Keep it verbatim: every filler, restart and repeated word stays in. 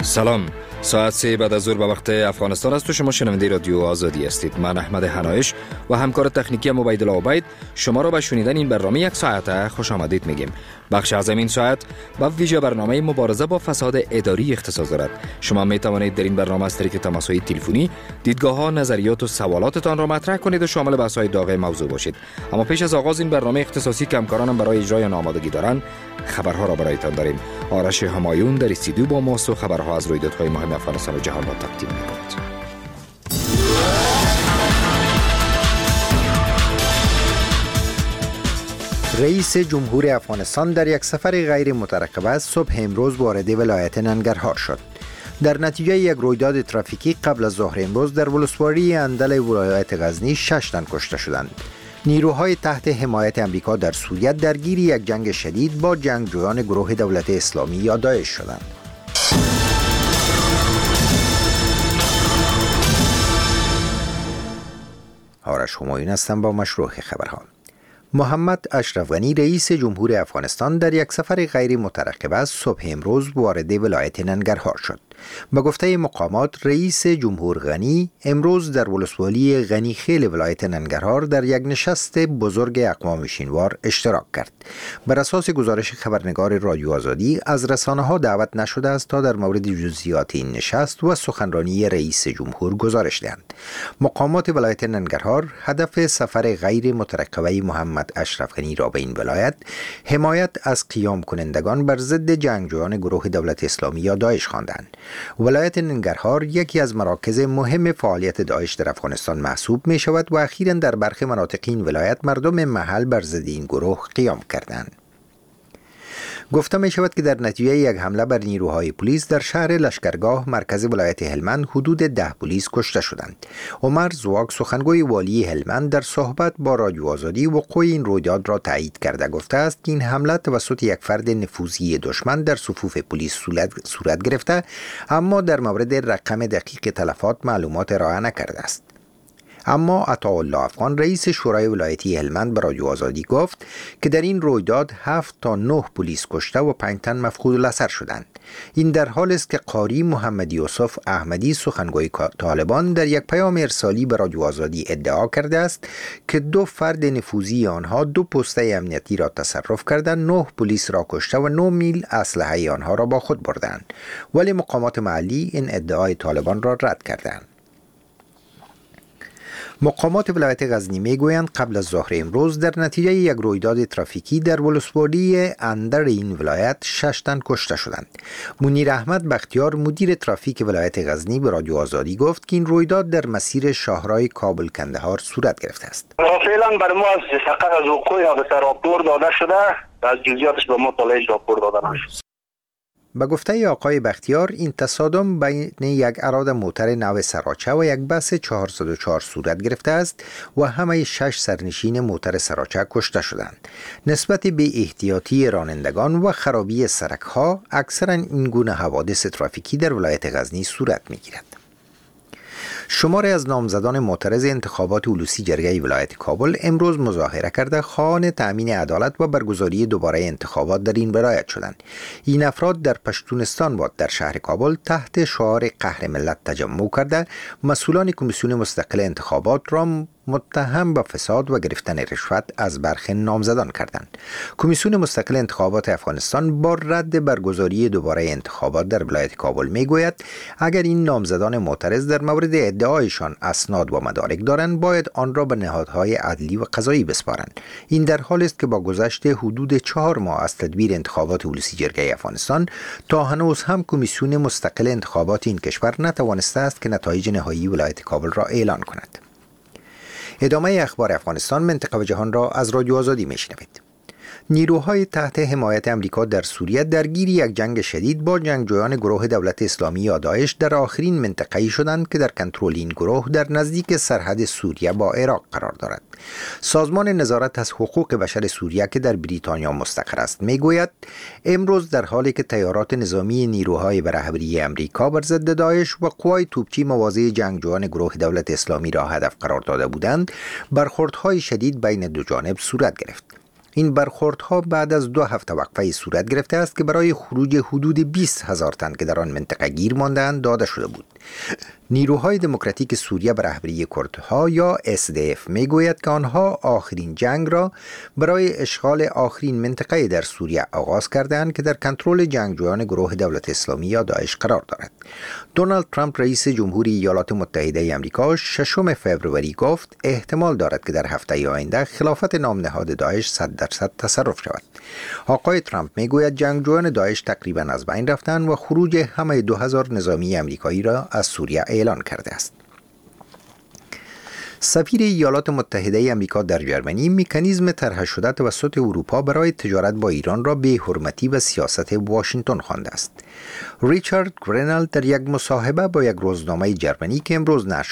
سلام، ساعت سه بعد از ظهر به وقت افغانستان است و شما شنونده رادیو آزادی هستید. من احمد حنایش و همکار تکنیکی ما عبیدالله عبید شما را به شنیدن این برنامه یک ساعته خوش آمدید میگیم. بخش از این ساعت با ویژه برنامه مبارزه با فساد اداری اختصاص دارد. شما می توانید در این برنامه از طریق تماس‌های تلفنی دیدگاه‌ها، نظریات و سوالاتتان را مطرح کنید و شامل بحث‌های داغ موضوع باشید. اما پیش از آغاز این برنامه اختصاصی که همکارانم برای اجرای آن آمادگی دارند، خبرها را برایتان داریم. آرش همایون در استودیو با ماست و خبرها از رویدادهای مهم افغانستان و جهان را تقدیم می‌کند. رئیس جمهور افغانستان در یک سفر غیر مترقبه صبح امروز وارد ولایت ننگرهار شد. در نتیجه یک رویداد ترافیکی قبل از ظهر امروز در ولسوالی اندل ولایت غزنی شش تن کشته شدند. نیروهای تحت حمایت امریکا در سوریه درگیر یک جنگ شدید با جنگجویان گروه دولت اسلامی یا داعش شدند. آرش همایون هستم با مشروع خبرها. محمد اشرف غنی رئیس جمهور افغانستان در یک سفر غیر مترقبه صبح امروز وارد ولایت ننگرهار شد. به گفته مقامات رئیس جمهور غنی امروز در ولسوالی غنی خیل ولایت ننگرهار در یک نشست بزرگ اقوام شینوار اشتراک کرد. بر اساس گزارش خبرنگار رادیو آزادی از رسانه‌ها دعوت نشده است تا در مورد جزئیات این نشست و سخنرانی رئیس جمهور گزارش دهند. مقامات ولایت ننگرهار هدف سفر غیر مترقبه محمد اشرف غنی را به این ولایت حمایت از قیام کنندگان بر ضد جنگجویان گروه دولت اسلامی یا داعش خواندند. ولایت ننگرهار یکی از مراکز مهم فعالیت داعش در افغانستان محسوب می شود و اخیراً در برخی مناطق این ولایت مردم محل بر ضد این گروه قیام کردند. گفته می شود که در نتیجه یک حمله بر نیروهای پلیس در شهر لشکرگاه مرکز ولایت هلمند حدود ده پلیس کشته شدند. عمر زواگ سخنگوی والی هلمند در صحبت با رادیو آزادی وقوع این رویداد را تایید کرده گفته است که این حمله توسط یک فرد نفوذی دشمن در صفوف پلیس صورت گرفته، اما در مورد رقم دقیق تلفات معلومات ارائه نکرده است. اما عطاالله افغان رئیس شورای ولایتی هلمند به رادیو آزادی گفت که در این رویداد هفت تا نه پلیس کشته و پنج تن مفقود الاثر شدند. این در حالی است که قاری محمد یوسف احمدی سخنگوی طالبان در یک پیام ارسالی به رادیو آزادی ادعا کرده است که دو فرد نفوذی آنها دو پسته امنیتی را تصرف کردند، نه پلیس را کشته و نه میل اسلحه آنها را با خود بردند، ولی مقامات محلی این ادعای طالبان را رد کردند. مقامات ولایت غزنی میگویند قبل از ظهر امروز در نتیجه یک رویداد ترافیکی در ولسوالی اندر این ولایت شش تن کشته شدند. منیر احمد بختیار مدیر ترافیک ولایت غزنی به رادیو آزادی گفت که این رویداد در مسیر شاهراه کابل کندهار صورت گرفته است. فعلا بر ما از فقط از وقوع حادثه راپور داده شده، از جزئیاتش به ما تا راپور داده نشده. به گفته آقای بختیار این تصادم بین یک اراده موتر نو سراچه و یک بس چهارصد و چهار صورت گرفته است و همه شش سرنشین موتر سراچه کشته شدند. نسبت به احتیاطی رانندگان و خرابی سرک‌ها اکثرا این گونه حوادث ترافیکی در ولایت غزنی صورت می‌گیرد. شماری از نامزدان معترض انتخابات اولوسی جرگه ولایت کابل امروز مظاهره کرده خواهان تأمین عدالت و برگزاری دوباره انتخابات در این ولایت شدند. این افراد در پشتونستان و در شهر کابل تحت شعار قهر ملت تجمع کرده مسئولان کمیسیون مستقل انتخابات را متهم به فساد و گرفتن رشوت از برخی نامزدان کردند. کمیسیون مستقل انتخابات افغانستان با رد برگزاری دوباره انتخابات در ولایت کابل میگوید اگر این نامزدان معترض در مورد ادعایشان اسناد و مدارک دارند باید آن را به نهادهای عدلی و قضایی بسپارند. این در حالی است که با گذشت حدود چهار ماه از تدبیر انتخابات اولوسی جرگه افغانستان تا هنوز هم کمیسیون مستقل انتخابات این کشور نتوانسته است که نتایج نهایی ولایت کابل را اعلان کند. ادامه اخبار افغانستان، منطقه و جهان را از رادیو آزادی میشنوید. نیروهای تحت حمایت امریکا در سوریه درگیر یک جنگ شدید با جنگجویان گروه دولت اسلامی یا داعش در آخرین منطقه‌ای شدند که در کنترل این گروه در نزدیک سرحد سوریه با عراق قرار دارد. سازمان نظارت از حقوق بشر سوریه که در بریتانیا مستقر است میگوید امروز در حالی که تیارات نظامی نیروهای به رهبری امریکا بر ضد داعش و قوای توپچی مواضع جنگجویان گروه دولت اسلامی را هدف قرار داده بودند، برخوردهای شدید بین دو جانب صورت گرفت. این برخوردها بعد از دو هفته وقفه صورت گرفته است که برای خروج حدود بیست هزار تن که در آن منطقه گیر مانده‌اند داده شده بود. نیروهای دموکراتیک سوریه به رهبری کردها یا اس دی اف میگوید که آنها آخرین جنگ را برای اشغال آخرین منطقه در سوریه آغاز کردند که در کنترل جنگجویان گروه دولت اسلامی یا داعش قرار دارد. دونالد ترامپ رئیس جمهوری ایالات متحده آمریکا ششم فوریه گفت احتمال دارد که در هفته آینده خلافت نام نهاد داعش صد درصد تصرف شود. آقای ترامپ میگوید جنگجویان داعش تقریبا از بین رفتند و خروج همه دو هزار نظامی آمریکایی را از سوریه اعلان کرده است. سفیر ایالات متحده آمریکا در ژرمنی مکانیزم طرح شده توسط اروپا برای تجارت با ایران را بی‌حرمتی و سیاست واشنگتن خوانده است. ریچارد گرینال در یک مصاحبه با یک روزنامه ژرمنی که امروز نشر